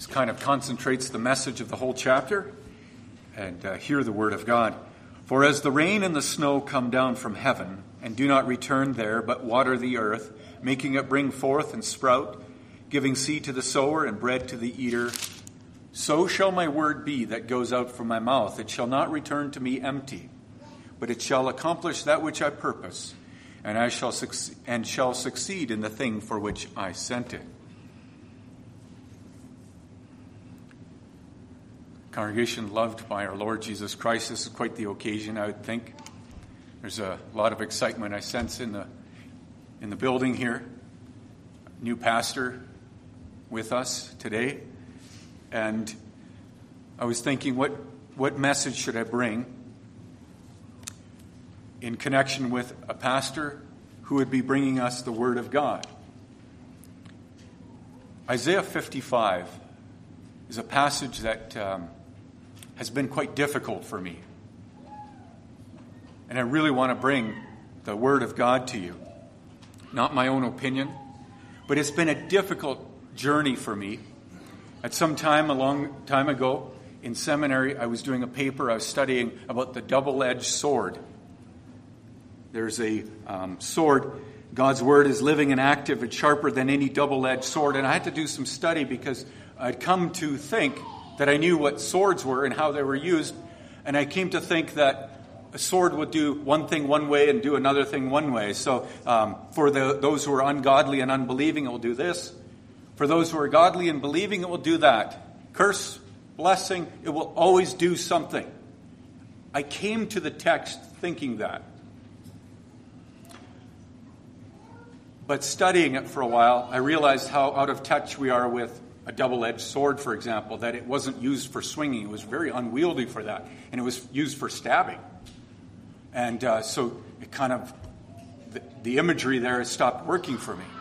This kind of concentrates the message of the whole chapter. And hear the word of God. For as the rain and the snow come down from heaven, and do not return there, but water the earth, making it bring forth and sprout, giving seed to the sower and bread to the eater, so shall my word be that goes out from my mouth. It shall not return to me empty, but it shall accomplish that which I purpose, and I shall succeed in the thing for which I sent it. Congregation loved by our Lord Jesus Christ, this is quite the occasion, I would think. There's a lot of excitement I sense in the building here. New pastor with us today. And I was thinking, what message should I bring in connection with a pastor who would be bringing us the Word of God? Isaiah 55 is a passage that has been quite difficult for me. And I really want to bring the Word of God to you. Not my own opinion, but it's been a difficult journey for me. At some time, a long time ago, in seminary, I was doing a paper. I was studying about the double-edged sword. There's a sword. God's Word is living and active. It's sharper than any double-edged sword. And I had to do some study because I'd come to think that I knew what swords were and how they were used. And I came to think that a sword would do one thing one way and do another thing one way. So for those who are ungodly and unbelieving, it will do this. For those who are godly and believing, it will do that. Curse, blessing, it will always do something. I came to the text thinking that. But studying it for a while, I realized how out of touch we are with a double-edged sword, for example, that it wasn't used for swinging. It was very unwieldy for that. And it was used for stabbing. And so it kind of, the imagery there has stopped working for me.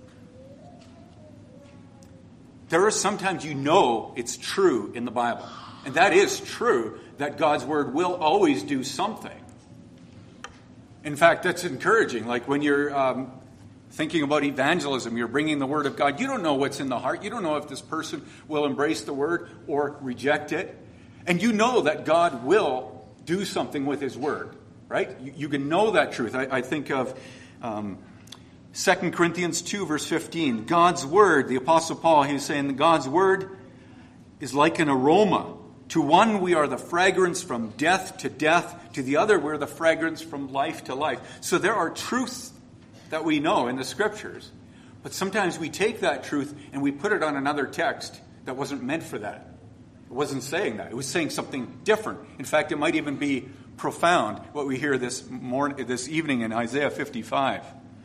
There are sometimes it's true in the Bible. And that is true, that God's Word will always do something. In fact, that's encouraging. Like when you're thinking about evangelism, you're bringing the Word of God. You don't know what's in the heart. You don't know if this person will embrace the Word or reject it. And you know that God will do something with His Word, right? You can know that truth. I think of 2 Corinthians 2, verse 15. God's Word, the Apostle Paul, he's saying God's Word is like an aroma. To one we are the fragrance from death to death. To the other we're the fragrance from life to life. So there are truths that we know in the Scriptures. But sometimes we take that truth and we put it on another text that wasn't meant for that. It wasn't saying that. It was saying something different. In fact, it might even be profound, what we hear this evening in Isaiah 55.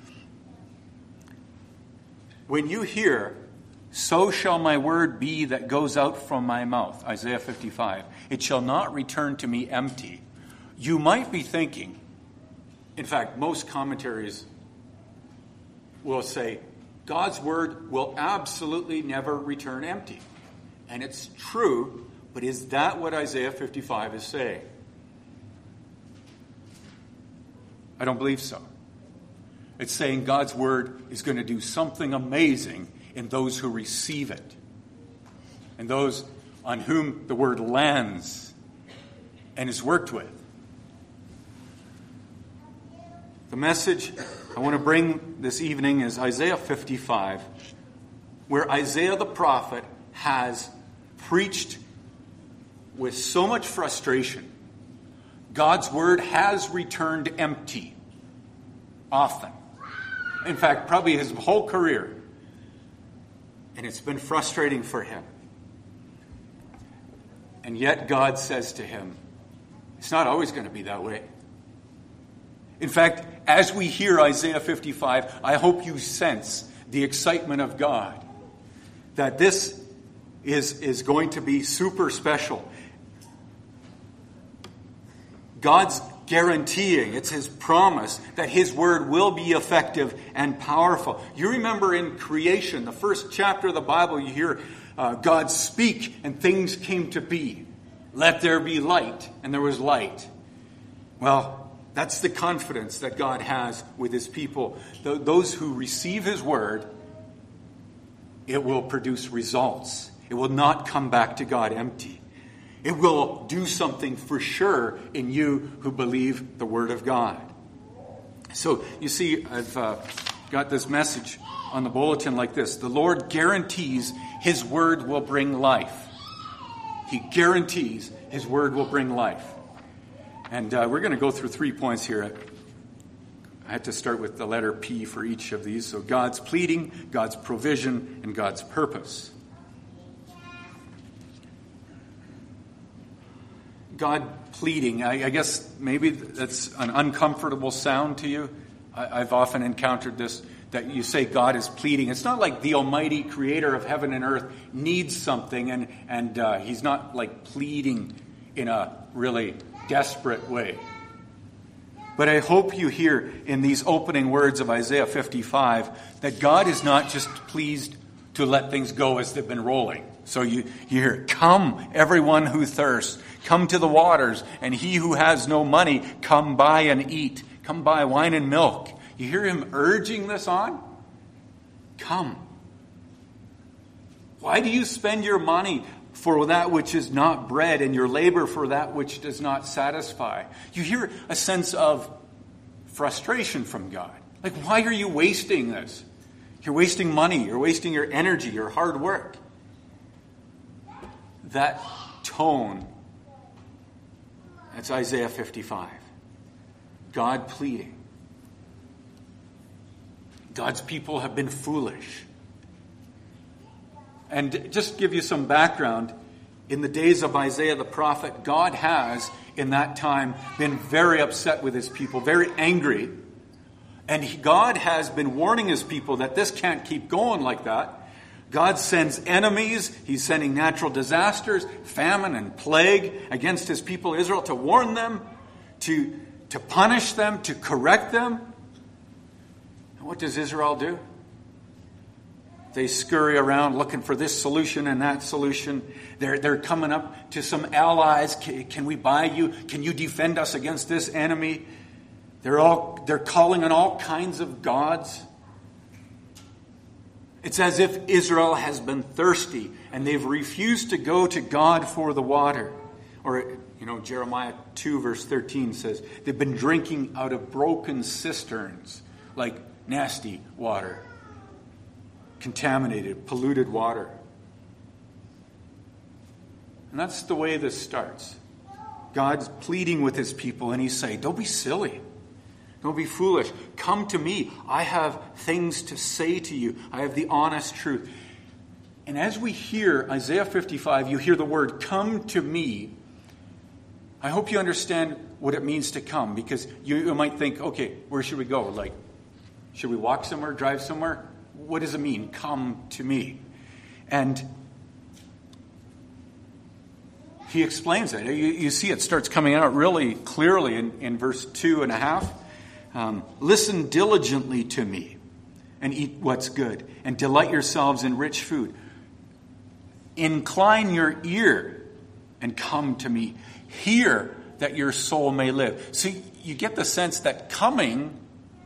When you hear, so shall my word be that goes out from my mouth, Isaiah 55, it shall not return to me empty. You might be thinking, in fact, most commentaries will say, God's word will absolutely never return empty. And it's true, but is that what Isaiah 55 is saying? I don't believe so. It's saying God's word is going to do something amazing in those who receive it, and those on whom the word lands and is worked with. The message I want to bring this evening is Isaiah 55, where Isaiah the prophet has preached with so much frustration. God's word has returned empty, often. In fact, probably his whole career. And it's been frustrating for him. And yet God says to him, it's not always going to be that way. In fact, as we hear Isaiah 55, I hope you sense the excitement of God. That this is going to be super special. God's guaranteeing, it's his promise, that his word will be effective and powerful. You remember in creation, the first chapter of the Bible, you hear God speak and things came to be. Let there be light, and there was light. Well, that's the confidence that God has with his people. Those who receive his word, it will produce results. It will not come back to God empty. It will do something for sure in you who believe the Word of God. So you see, I've got this message on the bulletin like this. The Lord guarantees His Word will bring life. He guarantees His Word will bring life. And we're going to go through 3 points here. I had to start with the letter P for each of these. So God's pleading, God's provision, and God's purpose. God pleading, I guess maybe that's an uncomfortable sound to you. I've often encountered this, that you say God is pleading. It's not like the almighty creator of heaven and earth needs something and He's not like pleading in a really desperate way. But I hope you hear in these opening words of Isaiah 55 that God is not just pleased to let things go as they've been rolling. So you hear, come everyone who thirsts, come to the waters, and he who has no money, come buy and eat. Come buy wine and milk. You hear Him urging this on? Come. Why do you spend your money for that which is not bread and your labor for that which does not satisfy? You hear a sense of frustration from God. Like, why are you wasting this? You're wasting money. You're wasting your energy, your hard work. That tone, that's Isaiah 55. God pleading. God's people have been foolish. And just to give you some background, in the days of Isaiah the prophet, God has, in that time, been very upset with His people, very angry. And God has been warning His people that this can't keep going like that. God sends enemies. He's sending natural disasters, famine and plague against His people Israel to warn them, to punish them, to correct them. And what does Israel do? They scurry around looking for this solution and that solution. They're coming up to some allies. Can we buy you? Can you defend us against this enemy? They're calling on all kinds of gods. It's as if Israel has been thirsty and they've refused to go to God for the water. Or, Jeremiah 2 verse 13 says they've been drinking out of broken cisterns, like nasty water, contaminated, polluted water. And that's the way this starts. God's pleading with His people and He's saying, don't be silly. Don't be foolish. Come to me. I have things to say to you. I have the honest truth. And as we hear Isaiah 55, you hear the word come to me. I hope you understand what it means to come, because you might think, okay, where should we go? Like, should we walk somewhere, drive somewhere? What does it mean, come to me? And He explains it. You see it starts coming out really clearly in verse 2.5. Listen diligently to me and eat what's good, and delight yourselves in rich food. Incline your ear and come to me. Hear that your soul may live. So you get the sense that coming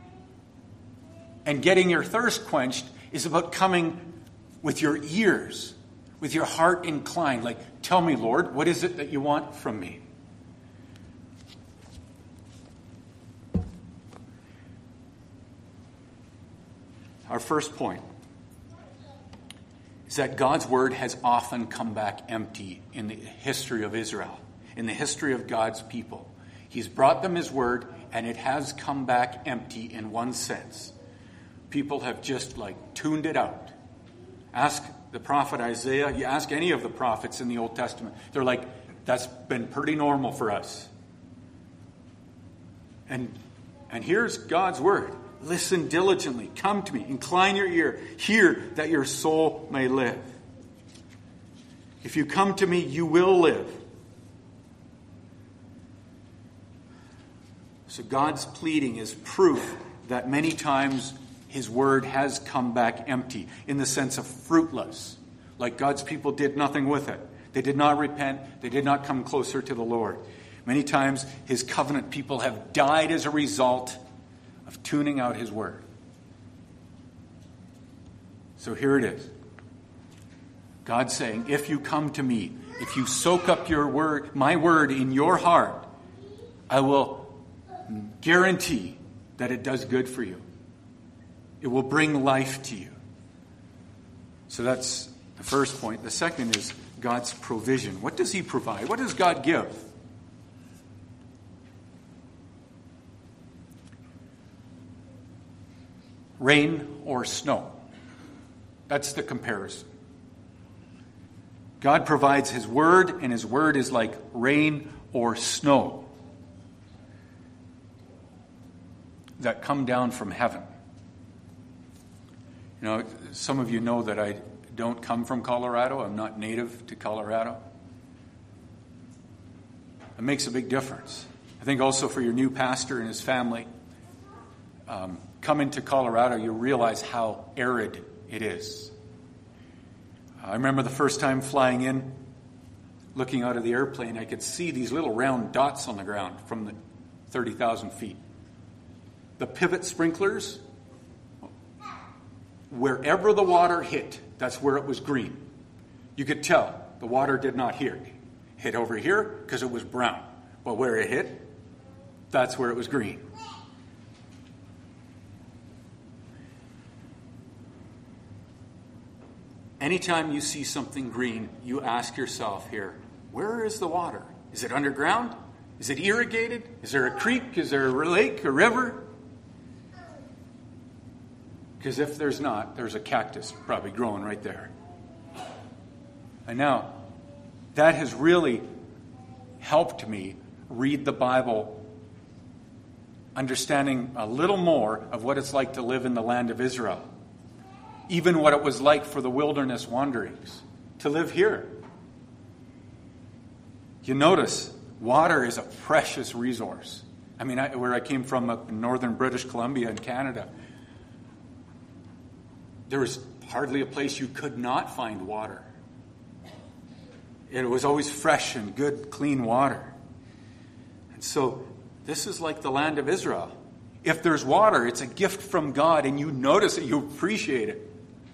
and getting your thirst quenched is about coming with your ears, with your heart inclined. Like, tell me, Lord, what is it that you want from me? Our first point is that God's word has often come back empty in the history of Israel, in the history of God's people. He's brought them His word, and it has come back empty in one sense. People have just tuned it out. Ask the prophet Isaiah, you ask any of the prophets in the Old Testament, they're like, that's been pretty normal for us. And here's God's word. Listen diligently. Come to me. Incline your ear. Hear that your soul may live. If you come to me, you will live. So God's pleading is proof that many times His word has come back empty, in the sense of fruitless. Like God's people did nothing with it. They did not repent. They did not come closer to the Lord. Many times His covenant people have died as a result of tuning out His word. So here it is. God's saying, if you come to me, if you soak up your word, my word in your heart, I will guarantee that it does good for you. It will bring life to you. So that's the first point. The second is God's provision. What does he provide? What does God give? Rain or snow. That's the comparison. God provides his word, and his word is like rain or snow that come down from heaven. You know, some of you know that I don't come from Colorado. I'm not native to Colorado. It makes a big difference. I think also for your new pastor and his family, coming to Colorado, you realize how arid it is. I remember the first time flying in, looking out of the airplane, I could see these little round dots on the ground from the 30,000 feet. The pivot sprinklers, wherever the water hit, that's where it was green. You could tell the water did not hit over here because it was brown. But where it hit, that's where it was green. Anytime you see something green, you ask yourself here, where is the water? Is it underground? Is it irrigated? Is there a creek? Is there a lake, a river? Because if there's not, there's a cactus probably growing right there. And now, that has really helped me read the Bible, understanding a little more of what it's like to live in the land of Israel. Even what it was like for the wilderness wanderings, to live here. You notice, water is a precious resource. I mean, where I came from up in northern British Columbia in Canada, there was hardly a place you could not find water. It was always fresh and good, clean water. And so, this is like the land of Israel. If there's water, it's a gift from God, and you notice it, you appreciate it.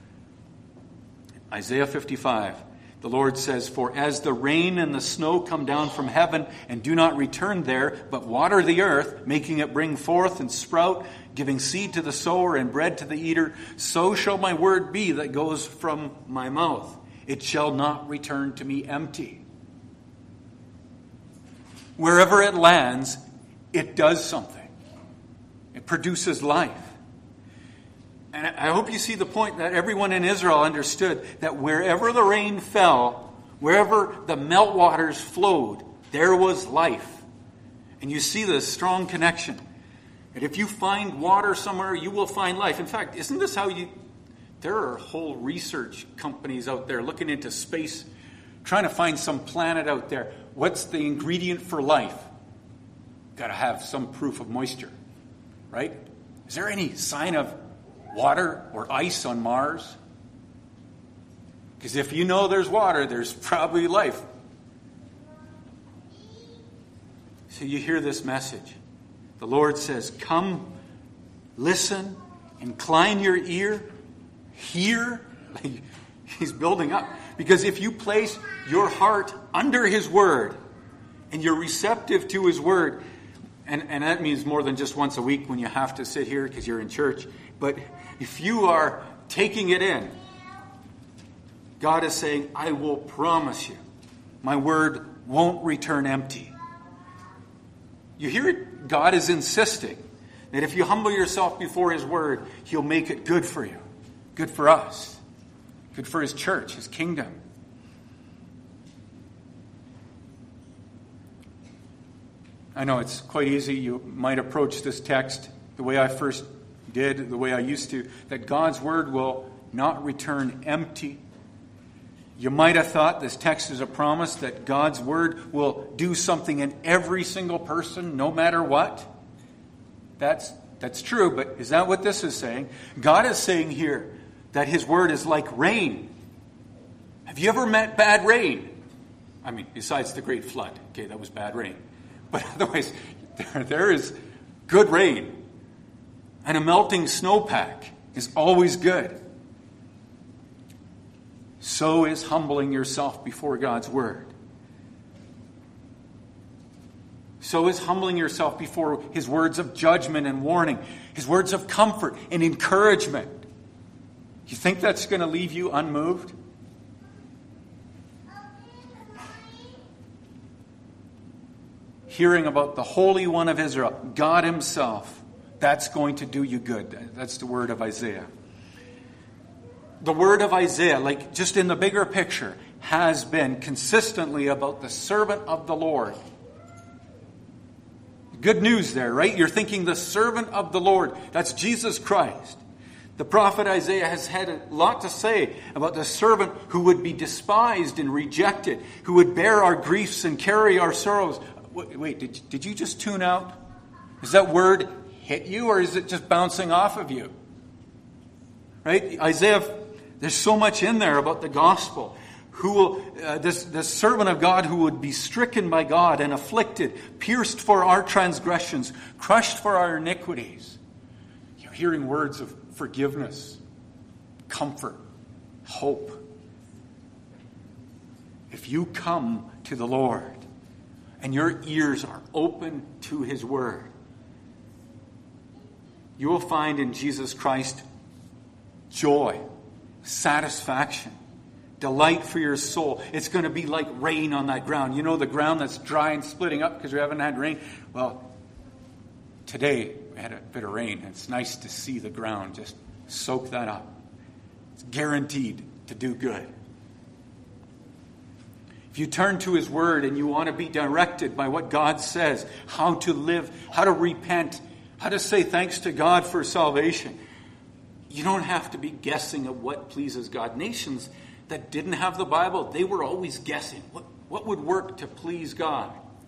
Isaiah 55, the Lord says, "For as the rain and the snow come down from heaven and do not return there, but water the earth, making it bring forth and sprout, giving seed to the sower and bread to the eater, so shall my word be that goes from my mouth. It shall not return to me empty." Wherever it lands, it does something. It produces life. And I hope you see the point that everyone in Israel understood that wherever the rain fell, wherever the meltwaters flowed, there was life. And you see this strong connection. And if you find water somewhere, you will find life. In fact, isn't this how there are whole research companies out there looking into space, trying to find some planet out there. What's the ingredient for life? Got to have some proof of moisture, right? Is there any sign of water or ice on Mars? Because if you know there's water, there's probably life. So you hear this message. The Lord says, come, listen, incline your ear, hear. He's building up. Because if you place your heart under His Word and you're receptive to His Word, and that means more than just once a week when you have to sit here because you're in church, but if you are taking it in, God is saying, I will promise you, my word won't return empty. You hear it? God is insisting that if you humble yourself before His word, He'll make it good for you, good for us, good for His church, His kingdom. I know it's quite easy. You might approach this text the way I first did, the way I used to, that God's word will not return empty. You might have thought this text is a promise that God's word will do something in every single person, no matter what. That's true, but is that what this is saying? God is saying here that His word is like rain. Have you ever met bad rain? I mean, besides the great flood. Okay, that was bad rain. But otherwise, there is good rain. And a melting snowpack is always good. so is humbling yourself before God's word. So is humbling yourself before his words of judgment and warning, his words of comfort and encouragement. You think that's going to leave you unmoved? Hearing about the Holy One of Israel, God himself, that's going to do you good. That's the word of Isaiah. The word of Isaiah, like just in the bigger picture, has been consistently about the servant of the Lord. Good news there, right? You're thinking the servant of the Lord. That's Jesus Christ. The prophet Isaiah has had a lot to say about the servant who would be despised and rejected, who would bear our griefs and carry our sorrows. Wait, did you just tune out? Does that word hit you, or is it just bouncing off of you? Right? Isaiah, there's so much in there about the gospel. Who will this servant of God who would be stricken by God and afflicted, pierced for our transgressions, crushed for our iniquities. You're hearing words of forgiveness, comfort, hope. If you come to the Lord and your ears are open to his word, you will find in Jesus Christ joy, satisfaction, delight for your soul. It's going to be like rain on that ground. You know the ground that's dry and splitting up because we haven't had rain? Well, today we had a bit of rain. It's nice to see the ground just soak that up. It's guaranteed to do good. If you turn to his word and you want to be directed by what God says, how to live, how to repent, how to say thanks to God for salvation, you don't have to be guessing at what pleases God. Nations that didn't have the Bible, they were always guessing. What would work to please God?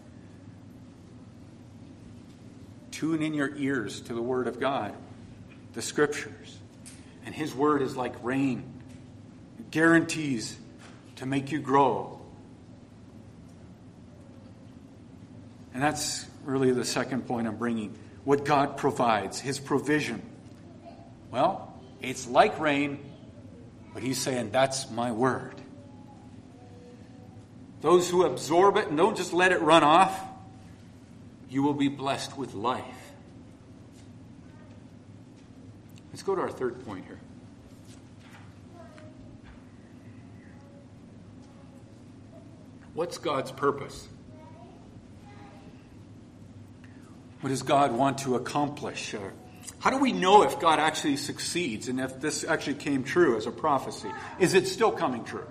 Tune in your ears to the word of God, the scriptures. And his word is like rain. It guarantees to make you grow. And that's really the second point I'm bringing. What God provides, his provision. Well, it's like rain, but he's saying, that's my word. Those who absorb it and don't just let it run off, you will be blessed with life. Let's go to our third point here. What's God's purpose? What does God want to accomplish? How do we know if God actually succeeds and if this actually came true as a prophecy? Is it still coming true?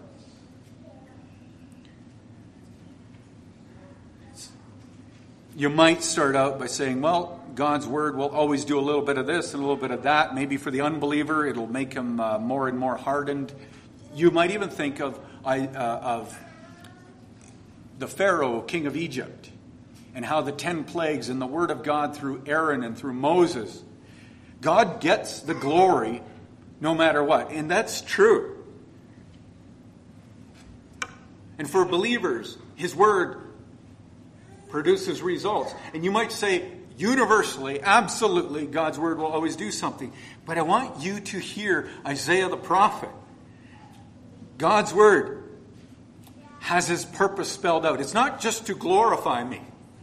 You might start out by saying, well, God's word will always do a little bit of this and a little bit of that. Maybe for the unbeliever, it'll make him more and more hardened. You might even think of the Pharaoh, king of Egypt, and how the 10 plagues and the word of God through Aaron and through Moses, God gets the glory no matter what. And that's true. And for believers, his word produces results. And you might say, universally, absolutely, God's word will always do something. But I want you to hear Isaiah the prophet. God's word has his purpose spelled out. It's not just to glorify me.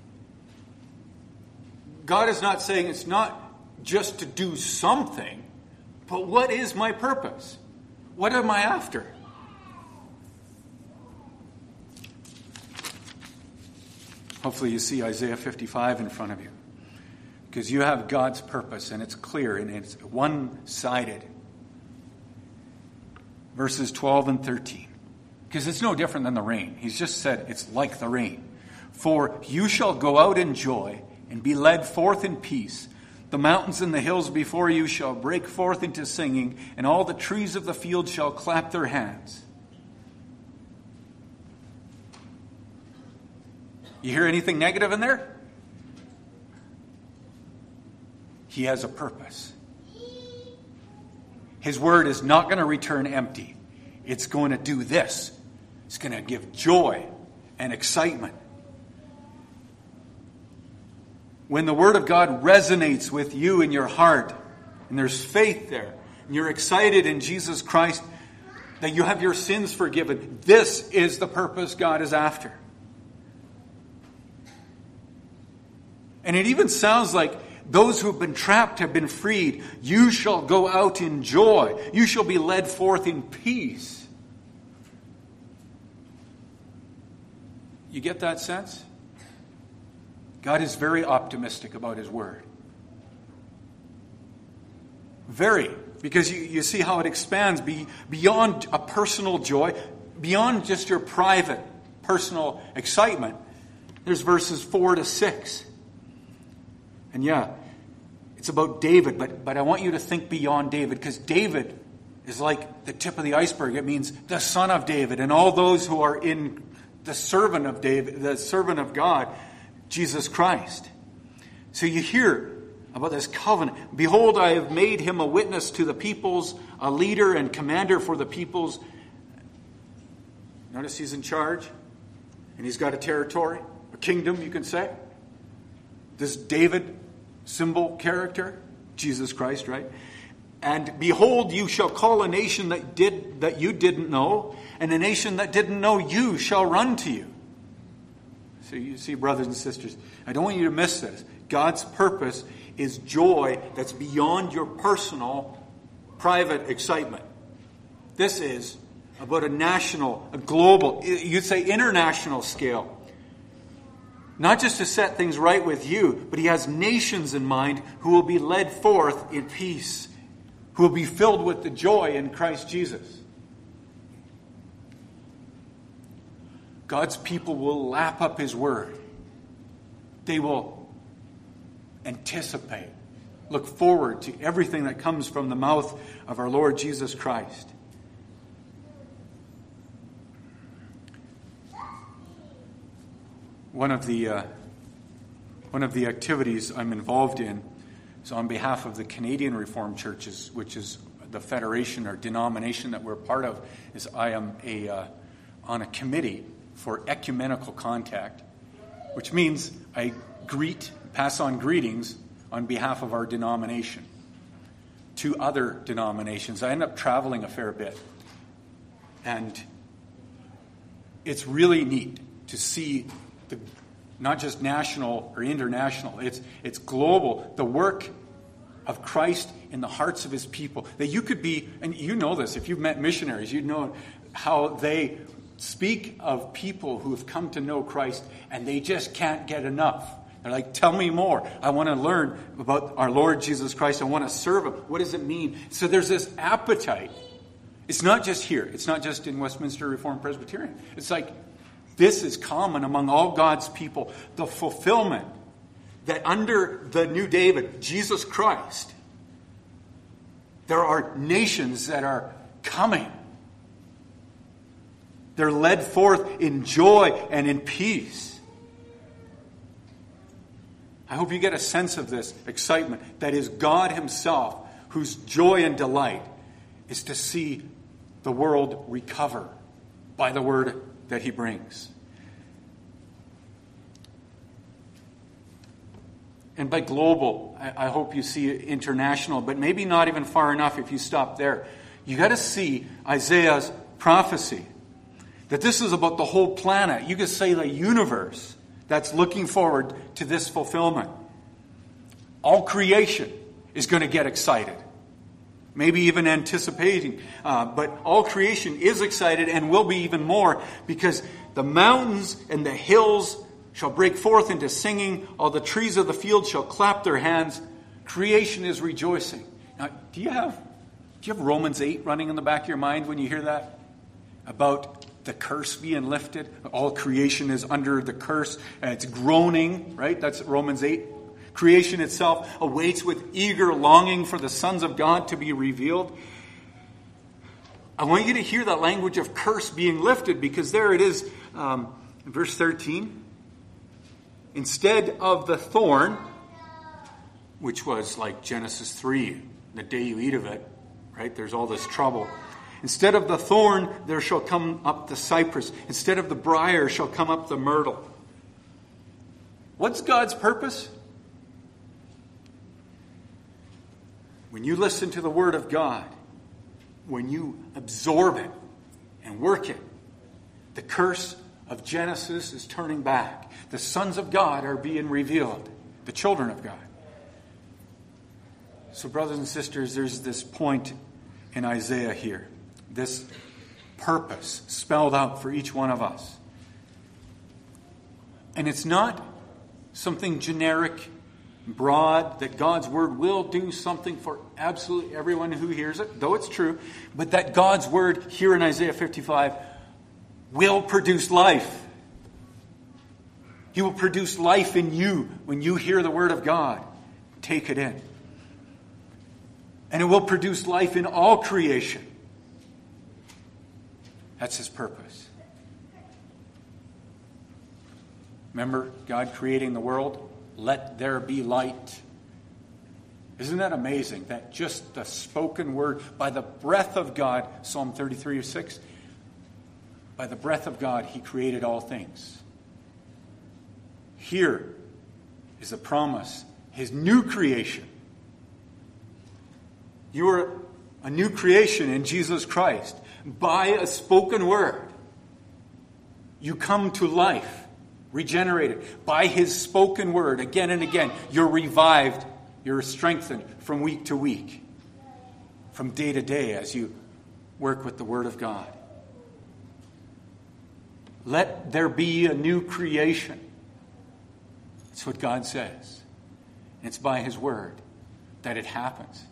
God is not saying it's not just to do something, but what is my purpose? What am I after? Hopefully you see Isaiah 55 in front of you, because you have God's purpose and it's clear and it's one-sided. Verses 12 and 13. Because it's no different than the rain. He's just said it's like the rain. For you shall go out in joy and be led forth in peace. The mountains and the hills before you shall break forth into singing, and all the trees of the field shall clap their hands. You hear anything negative in there? He has a purpose. His word is not going to return empty. It's going to do this. It's going to give joy and excitement. When the word of God resonates with you in your heart, and there's faith there, and you're excited in Jesus Christ, that you have your sins forgiven. This is the purpose God is after. And it even sounds like those who have been trapped have been freed. You shall go out in joy. You shall be led forth in peace. You get that sense? God is very optimistic about His Word. Very. Because you see how it expands beyond a personal joy, beyond just your private, personal excitement. There's verses 4 to 6. And yeah, it's about David, but I want you to think beyond David, because David is like the tip of the iceberg. It means the son of David, and all those who are in the servant of David, the servant of God, Jesus Christ. So you hear about this covenant. Behold, I have made him a witness to the peoples, a leader and commander for the peoples. Notice he's in charge, and he's got a territory, a kingdom, you can say. This David symbol character, Jesus Christ, right? And behold, you shall call a nation that you didn't know, and a nation that didn't know you shall run to you. So you see, brothers and sisters, I don't want you to miss this. God's purpose is joy that's beyond your personal, private excitement. This is about a national, a global, you'd say international scale. Not just to set things right with you, but He has nations in mind who will be led forth in peace, who will be filled with the joy in Christ Jesus. God's people will lap up His Word. They will anticipate, look forward to everything that comes from the mouth of our Lord Jesus Christ. One of the activities I'm involved in is on behalf of the Canadian Reformed Churches, which is the federation or denomination that we're part of. Is I am on a committee for ecumenical contact, which means I pass on greetings on behalf of our denomination to other denominations. I end up traveling a fair bit, and it's really neat to see not just national or international, it's global, the work of Christ in the hearts of His people. That you could be, and you know this, if you've met missionaries, you know how they speak of people who have come to know Christ and they just can't get enough. They're like, tell me more. I want to learn about our Lord Jesus Christ. I want to serve Him. What does it mean? So there's this appetite. It's not just here. It's not just in Westminster Reformed Presbyterian. It's like, this is common among all God's people. The fulfillment that under the new David, Jesus Christ, there are nations that are coming. They're led forth in joy and in peace. I hope you get a sense of this excitement that is God Himself, whose joy and delight is to see the world recover by the word that He brings. And by global, I hope you see international, but maybe not even far enough if you stop there. You got to see Isaiah's prophecy that this is about the whole planet. You could say the universe that's looking forward to this fulfillment. All creation is going to get excited. Maybe even anticipating. But all creation is excited and will be even more, because the mountains and the hills shall break forth into singing. All the trees of the field shall clap their hands. Creation is rejoicing. Now, do you have Romans 8 running in the back of your mind when you hear that? About the curse being lifted. All creation is under the curse. And it's groaning, right? That's Romans 8. Creation itself awaits with eager longing for the sons of God to be revealed. I want you to hear that language of curse being lifted, because there it is, in verse 13. Instead of the thorn, which was like Genesis 3, the day you eat of it, right? There's all this trouble. Instead of the thorn, there shall come up the cypress. Instead of the briar shall come up the myrtle. What's God's purpose? When you listen to the Word of God, when you absorb it, and work it. The curse of Genesis is turning back. The sons of God are being revealed, the children of God. So, brothers and sisters, there's this point in Isaiah here, this purpose spelled out for each one of us. And it's not something generic, broad, that God's word will do something for absolutely everyone who hears it, though it's true, but that God's word here in Isaiah 55 will produce life. He will produce life in you when you hear the word of God. Take it in. And it will produce life in all creation. That's his purpose. Remember God creating the world? Let there be light. Isn't that amazing? That just the spoken word, by the breath of God, Psalm 33:6, by the breath of God, he created all things. Here is a promise, his new creation. You are a new creation in Jesus Christ. By a spoken word, you come to life, regenerated. By his spoken word, again and again, you're revived, you're strengthened from week to week, from day to day as you work with the word of God. Let there be a new creation. That's what God says. And it's by his word that it happens.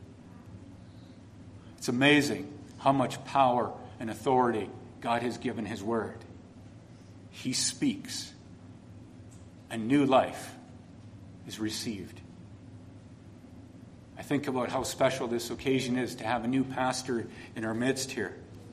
It's amazing how much power and authority God has given his word. He speaks, and new life is received. I think about how special this occasion is to have a new pastor in our midst here.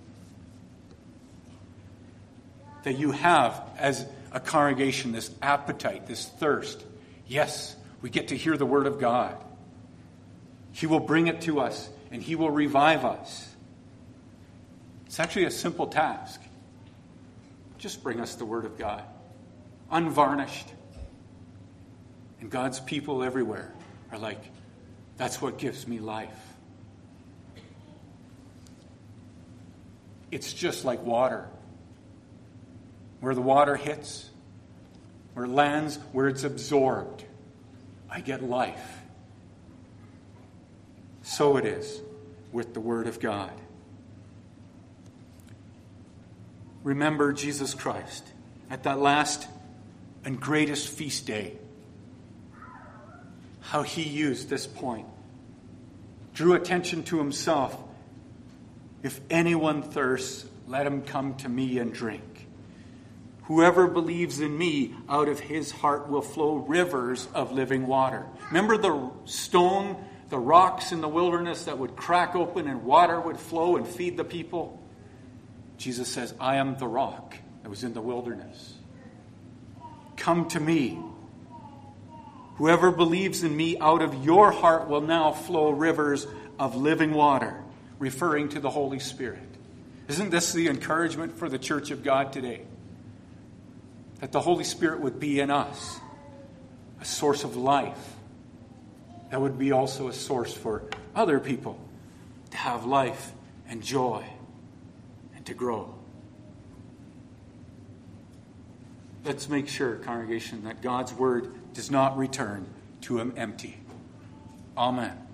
That you have, as a congregation, this appetite, this thirst. Yes, we get to hear the word of God. He will bring it to us, and he will revive us. It's actually a simple task. Just bring us the word of God, unvarnished. And God's people everywhere are like, that's what gives me life. It's just like water. Where the water hits, where it lands, where it's absorbed, I get life. So it is with the word of God. Remember Jesus Christ at that last and greatest feast day. How he used this point. Drew attention to himself. If anyone thirsts, let him come to me and drink. Whoever believes in me, out of his heart will flow rivers of living water. Remember the stone, the rocks in the wilderness that would crack open and water would flow and feed the people? Jesus says, I am the rock that was in the wilderness. Come to me. Whoever believes in me, out of your heart will now flow rivers of living water, referring to the Holy Spirit. Isn't this the encouragement for the church of God today? That the Holy Spirit would be in us, a source of life. That would be also a source for other people to have life and joy and to grow. Let's make sure, congregation, that God's word does not return to him empty. Amen.